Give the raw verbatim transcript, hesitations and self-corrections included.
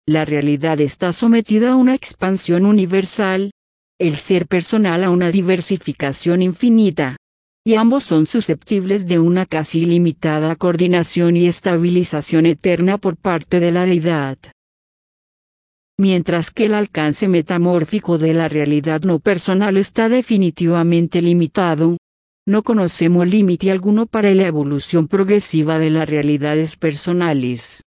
La realidad está sometida a una expansión universal, el ser personal a una diversificación infinita. Y ambos son susceptibles de una casi ilimitada coordinación y estabilización eterna por parte de la deidad. Mientras que el alcance metamórfico de la realidad no personal está definitivamente limitado, no conocemos límite alguno para la evolución progresiva de las realidades personales.